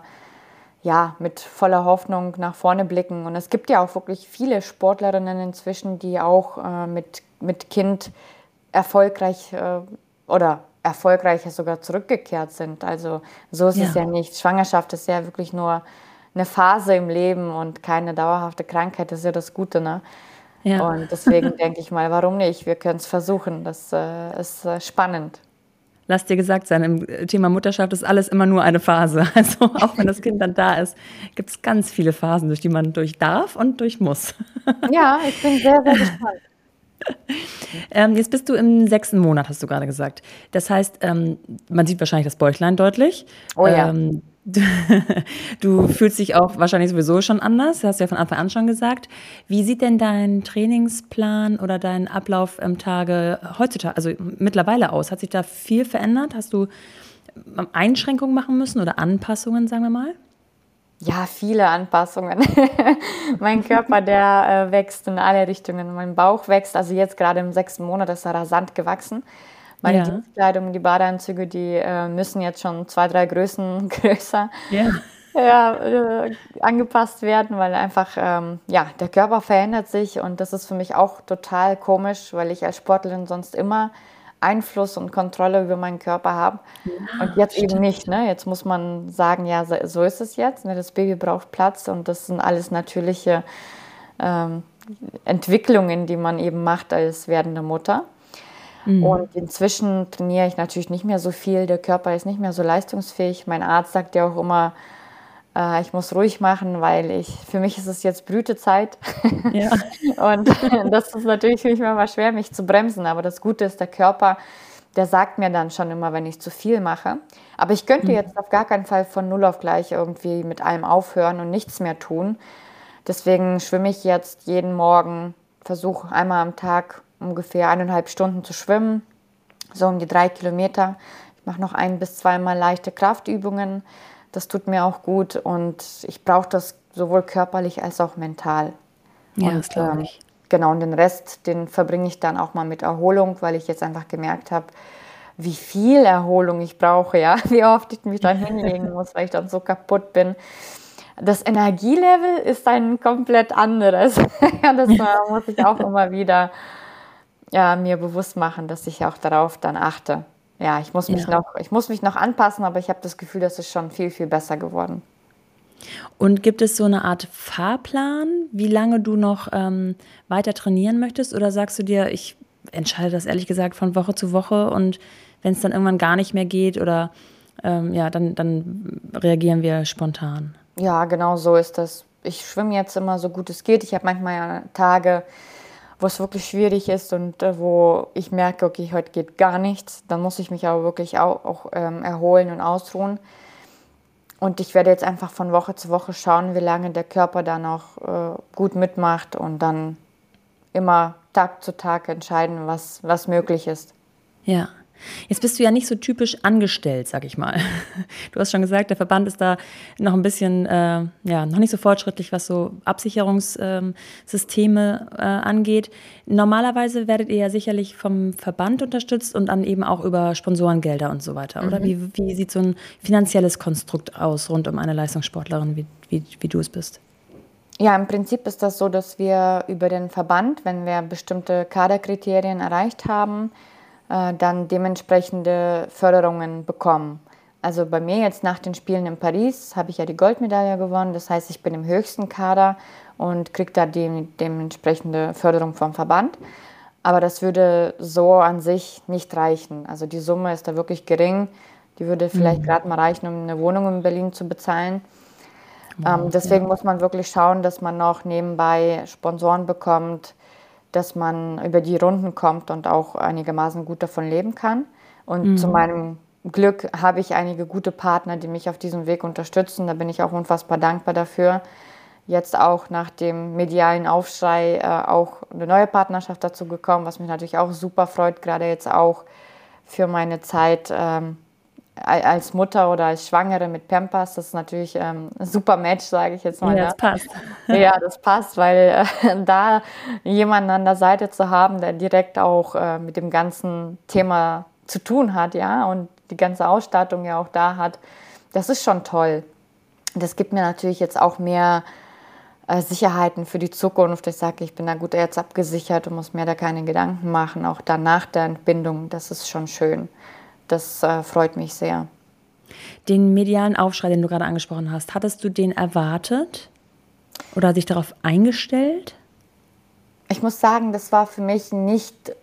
ja mit voller Hoffnung nach vorne blicken. Und es gibt ja auch wirklich viele Sportlerinnen inzwischen, die auch äh, mit, mit Kind erfolgreich äh, oder erfolgreicher sogar zurückgekehrt sind. Also so ist Ja. es ja nicht. Schwangerschaft ist ja wirklich nur eine Phase im Leben und keine dauerhafte Krankheit. Das ist ja das Gute, ne? Ja. Und deswegen denke ich mal, warum nicht? Wir können es versuchen. Das äh, ist äh, spannend. Lass dir gesagt sein, im Thema Mutterschaft ist alles immer nur eine Phase. Also auch wenn das Kind dann da ist, gibt es ganz viele Phasen, durch die man durch darf und durch muss. Ja, ich bin sehr, sehr gespannt. Ähm, jetzt bist du im sechsten Monat, hast du gerade gesagt. Das heißt, ähm, man sieht wahrscheinlich das Bäuchlein deutlich. Oh ja. Ähm, du, du fühlst dich auch wahrscheinlich sowieso schon anders, hast du ja von Anfang an schon gesagt. Wie sieht denn dein Trainingsplan oder dein Ablauf am Tage heutzutage, also mittlerweile aus? Hat sich da viel verändert? Hast du Einschränkungen machen müssen oder Anpassungen, sagen wir mal? Ja, viele Anpassungen. Mein Körper, der äh, wächst in alle Richtungen. Mein Bauch wächst, also jetzt gerade im sechsten Monat ist er rasant gewachsen. Meine Ja. Dienstkleidung, die Badeanzüge, die äh, müssen jetzt schon zwei, drei Größen größer Ja. ja, äh, angepasst werden, weil einfach, ähm, ja, der Körper verändert sich und das ist für mich auch total komisch, weil ich als Sportlerin sonst immer Einfluss und Kontrolle über meinen Körper habe. Und jetzt eben stimmt. nicht, ne? Jetzt muss man sagen, ja, so, so ist es jetzt. Ne? Das Baby braucht Platz und das sind alles natürliche ähm, Entwicklungen, die man eben macht als werdende Mutter. Und inzwischen trainiere ich natürlich nicht mehr so viel. Der Körper ist nicht mehr so leistungsfähig. Mein Arzt sagt ja auch immer, äh, ich muss ruhig machen, weil ich, für mich ist es jetzt Blütezeit. Ja. Und das ist natürlich für mich immer schwer, mich zu bremsen. Aber das Gute ist, der Körper, der sagt mir dann schon immer, wenn ich zu viel mache. Aber ich könnte jetzt auf gar keinen Fall von null auf gleich irgendwie mit allem aufhören und nichts mehr tun. Deswegen schwimme ich jetzt jeden Morgen, versuche einmal am Tag ungefähr eineinhalb Stunden zu schwimmen, so um die drei Kilometer. Ich mache noch ein bis zweimal leichte Kraftübungen. Das tut mir auch gut und ich brauche das sowohl körperlich als auch mental. Ja, und das glaube ich. Ähm, genau, und den Rest, den verbringe ich dann auch mal mit Erholung, weil ich jetzt einfach gemerkt habe, wie viel Erholung ich brauche, ja, wie oft ich mich dann hinlegen muss, weil ich dann so kaputt bin. Das Energielevel ist ein komplett anderes. Das äh, muss ich auch immer wieder ja, mir bewusst machen, dass ich auch darauf dann achte. Ja, ich muss mich Ja. noch, ich muss mich noch anpassen, aber ich habe das Gefühl, das ist schon viel, viel besser geworden. Und gibt es so eine Art Fahrplan, wie lange du noch ähm, weiter trainieren möchtest? Oder sagst du dir, ich entscheide das ehrlich gesagt von Woche zu Woche und wenn es dann irgendwann gar nicht mehr geht oder ähm, ja, dann, dann reagieren wir spontan? Ja, genau so ist das. Ich schwimme jetzt immer so gut es geht. Ich habe manchmal ja Tage, wo es wirklich schwierig ist und äh, wo ich merke, okay, heute geht gar nichts. Dann muss ich mich aber wirklich auch, auch ähm, erholen und ausruhen. Und ich werde jetzt einfach von Woche zu Woche schauen, wie lange der Körper da noch äh, gut mitmacht und dann immer Tag zu Tag entscheiden, was, was möglich ist. Ja. Jetzt bist du ja nicht so typisch angestellt, sag ich mal. Du hast schon gesagt, der Verband ist da noch ein bisschen, äh, ja, noch nicht so fortschrittlich, was so Absicherungssysteme äh, angeht. Normalerweise werdet ihr ja sicherlich vom Verband unterstützt und dann eben auch über Sponsorengelder und so weiter, oder? Mhm. Wie, wie sieht so ein finanzielles Konstrukt aus rund um eine Leistungssportlerin, wie, wie, wie du es bist? Ja, im Prinzip ist das so, dass wir über den Verband, wenn wir bestimmte Kaderkriterien erreicht haben, dann dementsprechende Förderungen bekommen. Also bei mir jetzt nach den Spielen in Paris habe ich ja die Goldmedaille gewonnen. Das heißt, ich bin im höchsten Kader und kriege da die dementsprechende Förderung vom Verband. Aber das würde so an sich nicht reichen. Also die Summe ist da wirklich gering. Die würde vielleicht mhm. gerade mal reichen, um eine Wohnung in Berlin zu bezahlen. Wow, ähm, deswegen ja. muss man wirklich schauen, dass man noch nebenbei Sponsoren bekommt, dass man über die Runden kommt und auch einigermaßen gut davon leben kann. Und mhm. zu meinem Glück habe ich einige gute Partner, die mich auf diesem Weg unterstützen. Da bin ich auch unfassbar dankbar dafür. Jetzt auch nach dem medialen Aufschrei äh, auch eine neue Partnerschaft dazu gekommen, was mich natürlich auch super freut, gerade jetzt auch für meine Zeit ähm, als Mutter oder als Schwangere mit Pampers. Das ist natürlich ähm, ein super Match, sage ich jetzt mal. Ja, das passt. Ja, das passt, weil äh, da jemanden an der Seite zu haben, der direkt auch äh, mit dem ganzen Thema zu tun hat, ja, und die ganze Ausstattung ja auch da hat, das ist schon toll. Das gibt mir natürlich jetzt auch mehr äh, Sicherheiten für die Zukunft. Ich sage, ich bin da gut jetzt abgesichert und muss mir da keine Gedanken machen, auch dann nach der Entbindung, das ist schon schön. Das äh, freut mich sehr. Den medialen Aufschrei, den du gerade angesprochen hast, hattest du den erwartet oder dich darauf eingestellt? Ich muss sagen, das war für mich nicht,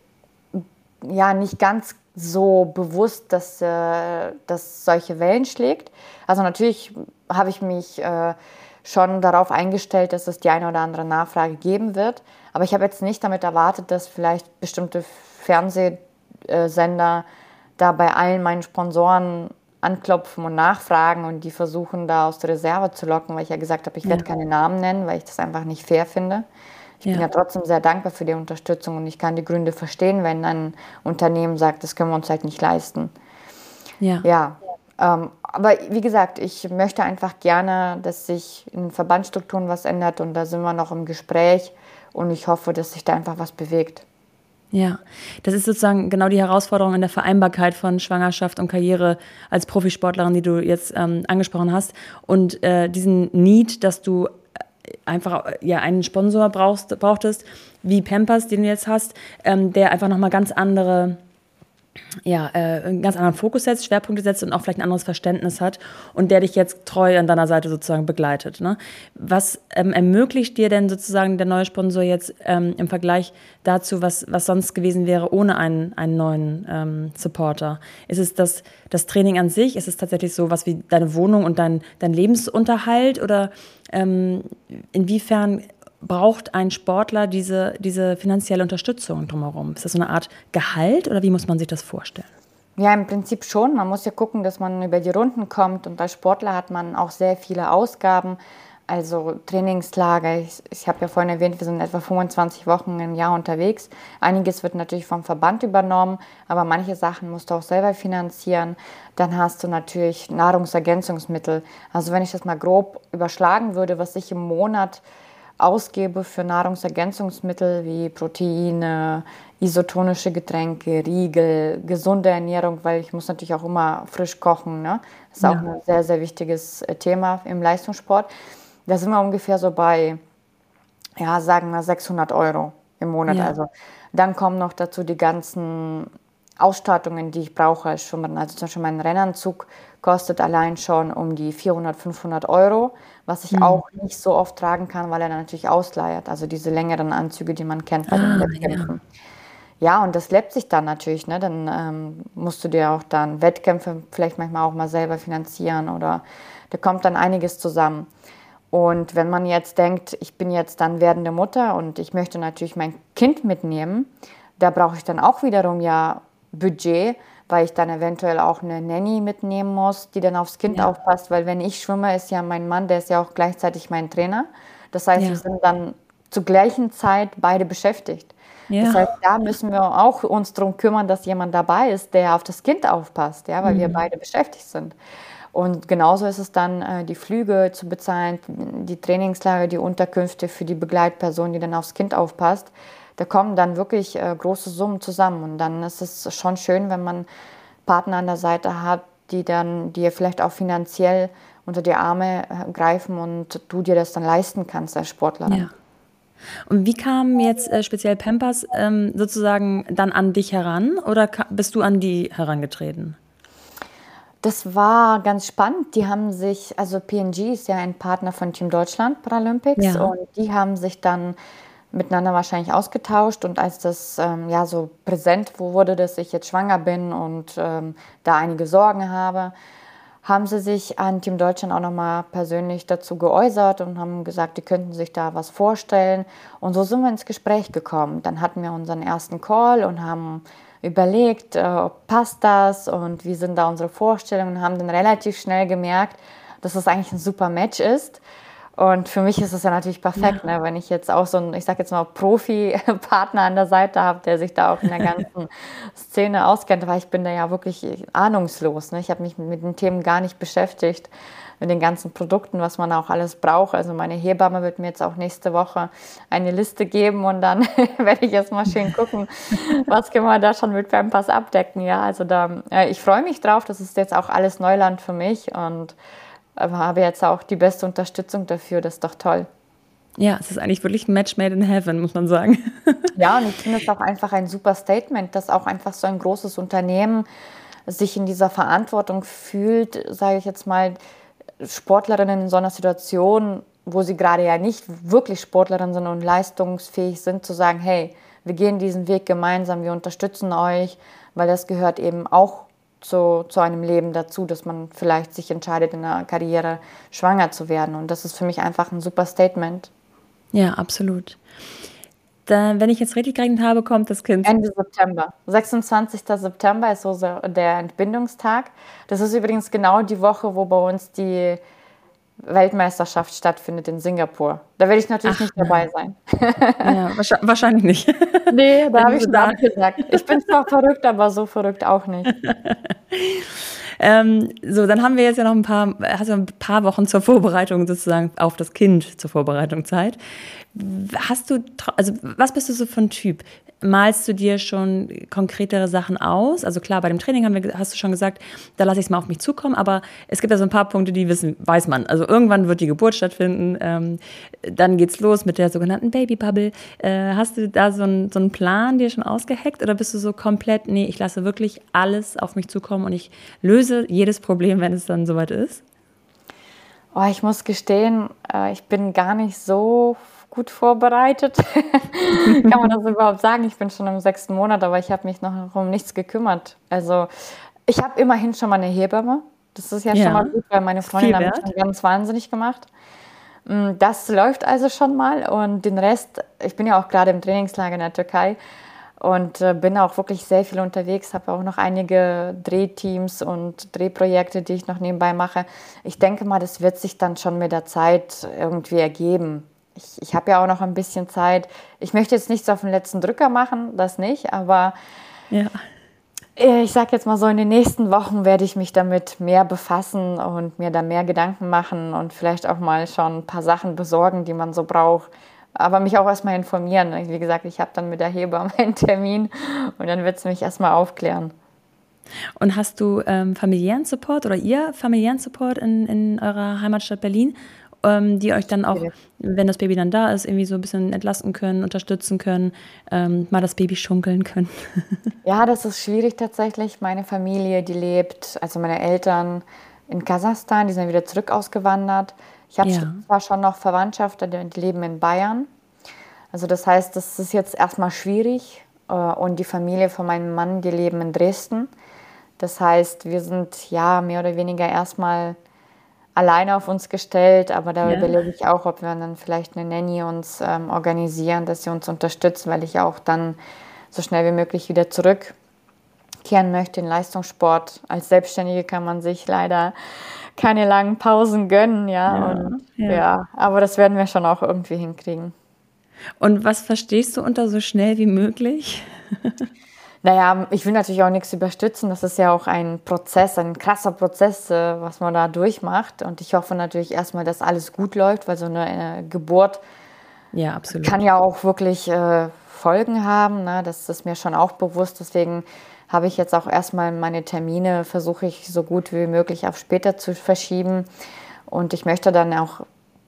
ja, nicht ganz so bewusst, dass äh, das solche Wellen schlägt. Also natürlich habe ich mich äh, schon darauf eingestellt, dass es die eine oder andere Nachfrage geben wird. Aber ich habe jetzt nicht damit erwartet, dass vielleicht bestimmte Fernsehsender da bei allen meinen Sponsoren anklopfen und nachfragen und die versuchen, da aus der Reserve zu locken, weil ich ja gesagt habe, ich ja. werde keine Namen nennen, weil ich das einfach nicht fair finde. Ich ja. bin ja trotzdem sehr dankbar für die Unterstützung und ich kann die Gründe verstehen, wenn ein Unternehmen sagt, das können wir uns halt nicht leisten. Ja. ja ähm, aber wie gesagt, ich möchte einfach gerne, dass sich in den Verbandsstrukturen was ändert und da sind wir noch im Gespräch und ich hoffe, dass sich da einfach was bewegt. Ja, das ist sozusagen genau die Herausforderung in der Vereinbarkeit von Schwangerschaft und Karriere als Profisportlerin, die du jetzt ähm, angesprochen hast. Und äh, diesen Need, dass du einfach ja, einen Sponsor brauchst, brauchtest, wie Pampers, den du jetzt hast, ähm, der einfach nochmal ganz andere... ja, äh, einen ganz anderen Fokus setzt, Schwerpunkte setzt und auch vielleicht ein anderes Verständnis hat und der dich jetzt treu an deiner Seite sozusagen begleitet. Ne? Was ähm, ermöglicht dir denn sozusagen der neue Sponsor jetzt ähm, im Vergleich dazu, was, was sonst gewesen wäre ohne einen, einen neuen ähm, Supporter? Ist es das, das Training an sich? Ist es tatsächlich so was wie deine Wohnung und dein, dein Lebensunterhalt? Oder ähm, inwiefern braucht ein Sportler diese, diese finanzielle Unterstützung drumherum? Ist das so eine Art Gehalt oder wie muss man sich das vorstellen? Ja, im Prinzip schon. Man muss ja gucken, dass man über die Runden kommt und als Sportler hat man auch sehr viele Ausgaben, also Trainingslager. Ich, ich habe ja vorhin erwähnt, wir sind etwa fünfundzwanzig Wochen im Jahr unterwegs. Einiges wird natürlich vom Verband übernommen, aber manche Sachen musst du auch selber finanzieren. Dann hast du natürlich Nahrungsergänzungsmittel. Also wenn ich das mal grob überschlagen würde, was ich im Monat ausgebe für Nahrungsergänzungsmittel wie Proteine, isotonische Getränke, Riegel, gesunde Ernährung, weil ich muss natürlich auch immer frisch kochen. Ne? Das ist ja auch ein sehr, sehr wichtiges Thema im Leistungssport. Da sind wir ungefähr so bei, ja, sagen wir sechshundert Euro im Monat. Ja. Also dann kommen noch dazu die ganzen Ausstattungen, die ich brauche als Schwimmerin. Also zum Beispiel mein Rennanzug kostet allein schon um die vierhundert, fünfhundert Euro, was ich mhm. auch nicht so oft tragen kann, weil er dann natürlich ausleiert. Also diese längeren Anzüge, die man kennt bei den ah, Wettkämpfen. Ja. ja, und das läppt sich dann natürlich. Ne? Dann ähm, musst du dir auch dann Wettkämpfe vielleicht manchmal auch mal selber finanzieren oder da kommt dann einiges zusammen. Und wenn man jetzt denkt, ich bin jetzt dann werdende Mutter und ich möchte natürlich mein Kind mitnehmen, da brauche ich dann auch wiederum ja Budget, weil ich dann eventuell auch eine Nanny mitnehmen muss, die dann aufs Kind ja. aufpasst, weil wenn ich schwimme, ist ja mein Mann, der ist ja auch gleichzeitig mein Trainer. Das heißt, ja. wir sind dann zur gleichen Zeit beide beschäftigt. Das heißt, Ja. da müssen wir auch uns darum kümmern, dass jemand dabei ist, der auf das Kind aufpasst, ja, weil wir Mhm. beide beschäftigt sind. Und genauso ist es dann, äh, die Flüge zu bezahlen, die Trainingslager, die Unterkünfte für die Begleitperson, die dann aufs Kind aufpasst. Da kommen dann wirklich äh, große Summen zusammen. Und dann ist es schon schön, wenn man Partner an der Seite hat, die dann dir vielleicht auch finanziell unter die Arme äh, greifen und du dir das dann leisten kannst als Sportlerin. Ja. Und wie kam jetzt äh, speziell Pampers ähm, sozusagen dann an dich heran oder ka- bist du an die herangetreten? Das war ganz spannend. Die haben sich, also P N G ist ja ein Partner von Team Deutschland Paralympics, Ja. und die haben sich dann miteinander wahrscheinlich ausgetauscht, und als das ähm, ja so präsent wurde, dass ich jetzt schwanger bin und ähm, da einige Sorgen habe, haben sie sich an Team Deutschland auch nochmal persönlich dazu geäußert und haben gesagt, die könnten sich da was vorstellen. Und so sind wir ins Gespräch gekommen. Dann hatten wir unseren ersten Call und haben überlegt, äh, passt das und wie sind da unsere Vorstellungen, und haben dann relativ schnell gemerkt, dass das eigentlich ein super Match ist. Und für mich ist es ja natürlich perfekt, Ja. ne, wenn ich jetzt auch so einen, ich sag jetzt mal, Profi-Partner an der Seite habe, der sich da auch in der ganzen Szene auskennt, weil ich bin da ja wirklich ahnungslos. Ne? Ich habe mich mit den Themen gar nicht beschäftigt, mit den ganzen Produkten, was man auch alles braucht. Also meine Hebamme wird mir jetzt auch nächste Woche eine Liste geben, und dann werde ich erst mal schön gucken, was können wir da schon mit Pampers abdecken. Ja, also da, äh, ich freue mich drauf, das ist jetzt auch alles Neuland für mich, und aber habe jetzt auch die beste Unterstützung dafür, das ist doch toll. Ja, es ist eigentlich wirklich ein Match made in heaven, muss man sagen. Ja, und ich finde es auch einfach ein super Statement, dass auch einfach so ein großes Unternehmen sich in dieser Verantwortung fühlt, sage ich jetzt mal, Sportlerinnen in so einer Situation, wo sie gerade ja nicht wirklich Sportlerinnen sind und leistungsfähig sind, zu sagen, hey, wir gehen diesen Weg gemeinsam, wir unterstützen euch, weil das gehört eben auch zu, zu einem Leben dazu, dass man vielleicht sich entscheidet, in der Karriere schwanger zu werden. Und das ist für mich einfach ein super Statement. Ja, absolut. Dann, wenn ich jetzt richtig gerechnet habe, kommt das Kind. Ende September. sechsundzwanzigster September ist so der Entbindungstag. Das ist übrigens genau die Woche, wo bei uns die Weltmeisterschaft stattfindet in Singapur. Da werde ich natürlich Ach nicht dabei nein. sein. Ja, wahrscheinlich, wahrscheinlich nicht. Nee, da Wenn habe du ich so schon da. abgesagt. Ich bin zwar verrückt, aber so verrückt auch nicht. Ähm, so, dann haben wir jetzt ja noch ein paar, hast du ein paar Wochen zur Vorbereitung sozusagen auf das Kind zur Vorbereitung Zeit. Hast du, tr- also was bist du so für ein Typ? Malst du dir schon konkretere Sachen aus? Also klar, bei dem Training haben wir, ge- hast du schon gesagt, da lasse ich es mal auf mich zukommen, aber es gibt ja so ein paar Punkte, die wissen, weiß man. Also irgendwann wird die Geburt stattfinden, ähm, dann geht's los mit der sogenannten Babybubble. Äh, hast du da so, ein, so einen Plan dir schon ausgeheckt oder bist du so komplett, nee, ich lasse wirklich alles auf mich zukommen und ich löse jedes Problem, wenn es dann soweit ist? Oh, ich muss gestehen, äh, ich bin gar nicht so gut vorbereitet. Kann man das überhaupt sagen? Ich bin schon im sechsten Monat, aber ich habe mich noch um nichts gekümmert. Also ich habe immerhin schon mal eine Hebamme. Das ist ja schon mal Ja, gut, weil meine ist Freundin viel hat mich wert. schon ganz wahnsinnig gemacht. Mm, Das läuft also schon mal, und den Rest, ich bin ja auch gerade im Trainingslager in der Türkei und äh, bin auch wirklich sehr viel unterwegs, habe auch noch einige Drehteams und Drehprojekte, die ich noch nebenbei mache. Ich denke mal, das wird sich dann schon mit der Zeit irgendwie ergeben. Ich, ich habe ja auch noch ein bisschen Zeit. Ich möchte jetzt nichts auf den letzten Drücker machen, das nicht, aber Ja. äh, ich sage jetzt mal so, in den nächsten Wochen werde ich mich damit mehr befassen und mir da mehr Gedanken machen und vielleicht auch mal schon ein paar Sachen besorgen, die man so braucht. Aber mich auch erstmal informieren. Wie gesagt, ich habe dann mit der Hebamme einen Termin, und dann wird es mich erstmal aufklären. Und hast du ähm, familiären Support oder ihr familiären Support in, in eurer Heimatstadt Berlin, ähm, die euch dann auch, wenn das Baby dann da ist, irgendwie so ein bisschen entlasten können, unterstützen können, ähm, mal das Baby schunkeln können? Ja, das ist schwierig tatsächlich. Meine Familie, die lebt, also meine Eltern in Kasachstan, die sind wieder zurück ausgewandert. Ich habe Ja, zwar schon noch Verwandtschaft, die leben in Bayern. Also das heißt, das ist jetzt erstmal schwierig. Äh, Und die Familie von meinem Mann, die leben in Dresden. Das heißt, wir sind ja mehr oder weniger erstmal alleine auf uns gestellt, aber da ja, überlege ich auch, ob wir dann vielleicht eine Nanny uns ähm, organisieren, dass sie uns unterstützt, weil ich ja auch dann so schnell wie möglich wieder zurückkehren möchte in Leistungssport. Als Selbstständige kann man sich leider keine langen Pausen gönnen, ja, ja, und ja. ja, aber das werden wir schon auch irgendwie hinkriegen. Und was verstehst du unter so schnell wie möglich? Naja, ich will natürlich auch nichts überstützen. Das ist ja auch ein Prozess, ein krasser Prozess, äh, was man da durchmacht. Und ich hoffe natürlich erstmal, dass alles gut läuft, weil so eine äh, Geburt Ja, absolut. kann ja auch wirklich äh, Folgen haben. Ne? Das ist mir schon auch bewusst. Deswegen habe ich jetzt auch erstmal meine Termine, versuche ich so gut wie möglich auf später zu verschieben. Und ich möchte dann auch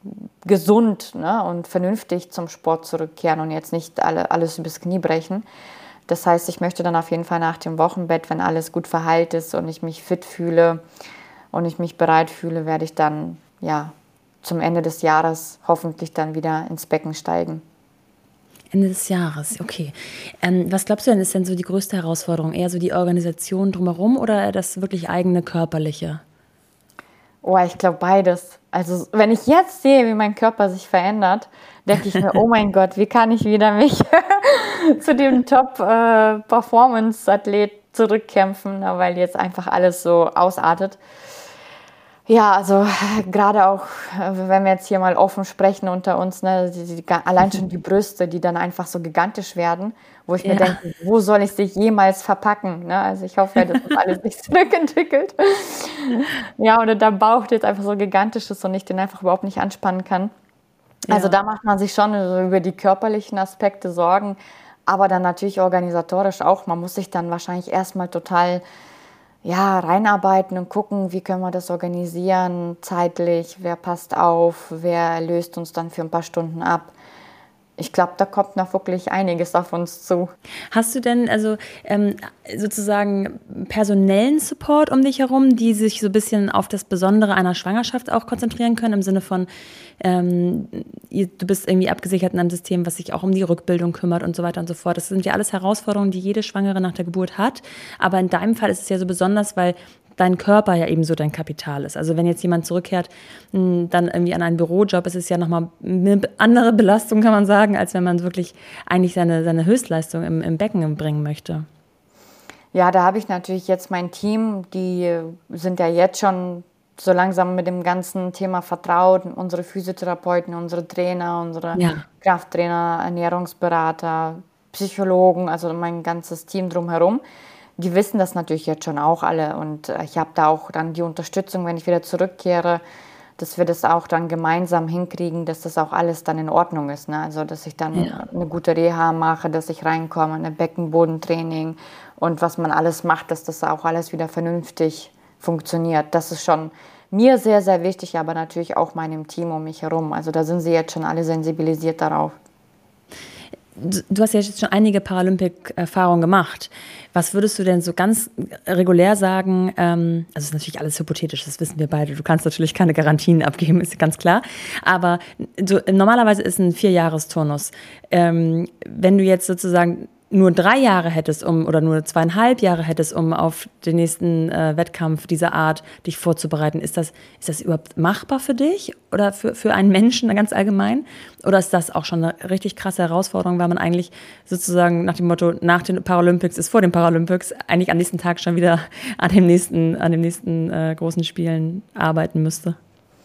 gesund, ne, und vernünftig zum Sport zurückkehren und jetzt nicht alle, alles übers Knie brechen. Das heißt, ich möchte dann auf jeden Fall nach dem Wochenbett, wenn alles gut verheilt ist und ich mich fit fühle und ich mich bereit fühle, werde ich dann ja zum Ende des Jahres hoffentlich dann wieder ins Becken steigen. Ende des Jahres, okay. Ähm, was glaubst du denn, ist denn so die größte Herausforderung? Eher so die Organisation drumherum oder das wirklich eigene Körperliche? Oh, ich glaube beides. Also wenn ich jetzt sehe, wie mein Körper sich verändert, denke ich mir, oh mein Gott, wie kann ich wieder mich zu dem Top-Performance-Athlet zurückkämpfen, weil jetzt einfach alles so ausartet. Ja, also gerade auch, wenn wir jetzt hier mal offen sprechen unter uns, ne, die, die, allein schon die Brüste, die dann einfach so gigantisch werden, wo ich mir Ja. denke, wo soll ich sie jemals verpacken? Ne? Also ich hoffe, dass das alles nicht zurückentwickelt. Ja, oder der Bauch, der jetzt einfach so gigantisch ist und ich den einfach überhaupt nicht anspannen kann. Also Ja. da macht man sich schon so über die körperlichen Aspekte Sorgen, aber dann natürlich organisatorisch auch. Man muss sich dann wahrscheinlich erstmal total ja, reinarbeiten und gucken, wie können wir das organisieren, zeitlich, wer passt auf, wer löst uns dann für ein paar Stunden ab. Ich glaube, da kommt noch wirklich einiges auf uns zu. Hast du denn also ähm, sozusagen personellen Support um dich herum, die sich so ein bisschen auf das Besondere einer Schwangerschaft auch konzentrieren können, im Sinne von, ähm, du bist irgendwie abgesichert in einem System, was sich auch um die Rückbildung kümmert und so weiter und so fort. Das sind ja alles Herausforderungen, die jede Schwangere nach der Geburt hat. Aber in deinem Fall ist es ja so besonders, weil dein Körper ja ebenso dein Kapital ist. Also wenn jetzt jemand zurückkehrt, dann irgendwie an einen Bürojob, ist es ja nochmal eine andere Belastung, kann man sagen, als wenn man wirklich eigentlich seine, seine Höchstleistung im, im Becken bringen möchte. Ja, da habe ich natürlich jetzt mein Team, die sind ja jetzt schon so langsam mit dem ganzen Thema vertraut. Unsere Physiotherapeuten, unsere Trainer, unsere Ja. Krafttrainer, Ernährungsberater, Psychologen, also mein ganzes Team drumherum. Die wissen das natürlich jetzt schon auch alle und ich habe da auch dann die Unterstützung, wenn ich wieder zurückkehre, dass wir das auch dann gemeinsam hinkriegen, dass das auch alles dann in Ordnung ist. Ne? Also, dass ich dann Ja. eine gute Reha mache, dass ich reinkomme, ein Beckenbodentraining und was man alles macht, dass das auch alles wieder vernünftig funktioniert. Das ist schon mir sehr, sehr wichtig, aber natürlich auch meinem Team um mich herum. Also da sind sie jetzt schon alle sensibilisiert darauf. Du hast ja jetzt schon einige Paralympic-Erfahrungen gemacht. Was würdest du denn so ganz regulär sagen? Ähm, also es ist natürlich alles hypothetisch, das wissen wir beide. Du kannst natürlich keine Garantien abgeben, ist ganz klar. Aber so, normalerweise ist ein Vierjahresturnus. Ähm, wenn du jetzt sozusagen nur drei Jahre hättest, um oder nur zweieinhalb Jahre hättest, um auf den nächsten äh, Wettkampf dieser Art dich vorzubereiten, ist das, ist das überhaupt machbar für dich oder für, für einen Menschen ganz allgemein? Oder ist das auch schon eine richtig krasse Herausforderung, weil man eigentlich sozusagen nach dem Motto, nach den Paralympics ist vor den Paralympics, eigentlich am nächsten Tag schon wieder an dem nächsten, an den nächsten äh, großen Spielen arbeiten müsste?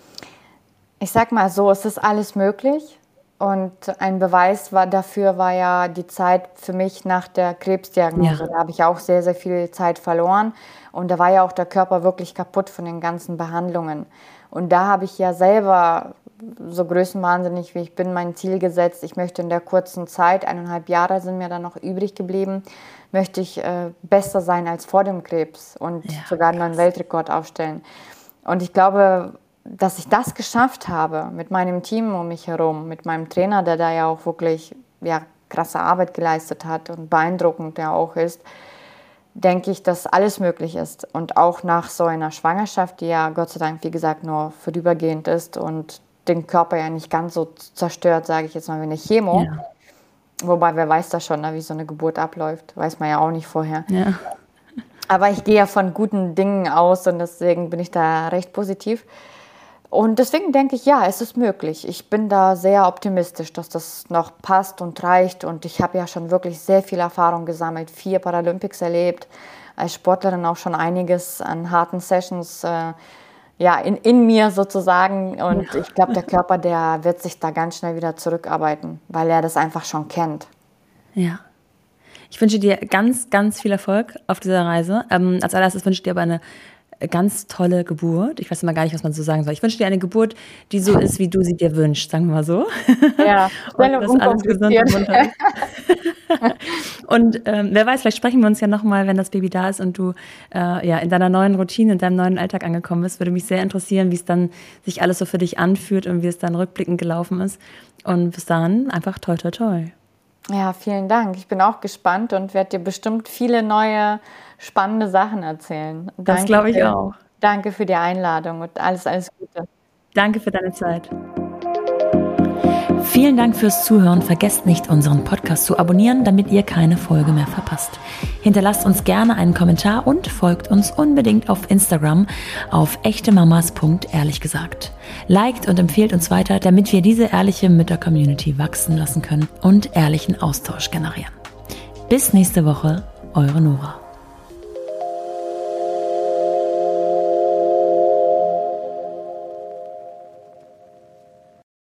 Ich sag mal so, es ist alles möglich. Und ein Beweis war, dafür war ja die Zeit für mich nach der Krebsdiagnose. Ja. Da habe ich auch sehr, sehr viel Zeit verloren. Und da war ja auch der Körper wirklich kaputt von den ganzen Behandlungen. Und da habe ich ja selber, so größenwahnsinnig wie ich bin, mein Ziel gesetzt. Ich möchte in der kurzen Zeit, eineinhalb Jahre sind mir dann noch übrig geblieben, möchte ich äh, besser sein als vor dem Krebs und Ja, sogar einen neuen Weltrekord aufstellen. Und ich glaube, dass ich das geschafft habe mit meinem Team um mich herum, mit meinem Trainer, der da ja auch wirklich ja, krasse Arbeit geleistet hat und beeindruckend der auch ist, denke ich, dass alles möglich ist. Und auch nach so einer Schwangerschaft, die ja Gott sei Dank, wie gesagt, nur vorübergehend ist und den Körper ja nicht ganz so zerstört, sage ich jetzt mal, wie eine Chemo. Ja. Wobei, wer weiß das schon, ne, wie so eine Geburt abläuft, weiß man ja auch nicht vorher. Ja. Aber ich gehe ja von guten Dingen aus und deswegen bin ich da recht positiv. Und deswegen denke ich, ja, es ist möglich. Ich bin da sehr optimistisch, dass das noch passt und reicht. Und ich habe ja schon wirklich sehr viel Erfahrung gesammelt, vier Paralympics erlebt, als Sportlerin auch schon einiges an harten Sessions äh, ja, in, in mir sozusagen. Und ja. ich glaube, der Körper, der wird sich da ganz schnell wieder zurückarbeiten, weil er das einfach schon kennt. Ja. Ich wünsche dir ganz, ganz viel Erfolg auf dieser Reise. Ähm, als allererstes wünsche ich dir aber eine ganz tolle Geburt. Ich weiß immer gar nicht, was man so sagen soll. Ich wünsche dir eine Geburt, die so ist, wie du sie dir wünschst, sagen wir mal so. Ja, und dass alles gesund und munter ist. Und ähm, wer weiß, vielleicht sprechen wir uns ja nochmal, wenn das Baby da ist und du äh, ja, in deiner neuen Routine, in deinem neuen Alltag angekommen bist. Würde mich sehr interessieren, wie es dann sich alles so für dich anfühlt und wie es dann rückblickend gelaufen ist. Und bis dahin einfach toi, toi, toi. Ja, vielen Dank. Ich bin auch gespannt und werde dir bestimmt viele neue, spannende Sachen erzählen. Das glaube ich auch. Danke für die Einladung und alles, alles Gute. Danke für deine Zeit. Vielen Dank fürs Zuhören. Vergesst nicht, unseren Podcast zu abonnieren, damit ihr keine Folge mehr verpasst. Hinterlasst uns gerne einen Kommentar und folgt uns unbedingt auf Instagram auf echtemamas punkt ehrlich gesagt. Liked und empfehlt uns weiter, damit wir diese ehrliche Mütter-Community wachsen lassen können und ehrlichen Austausch generieren. Bis nächste Woche, eure Nora.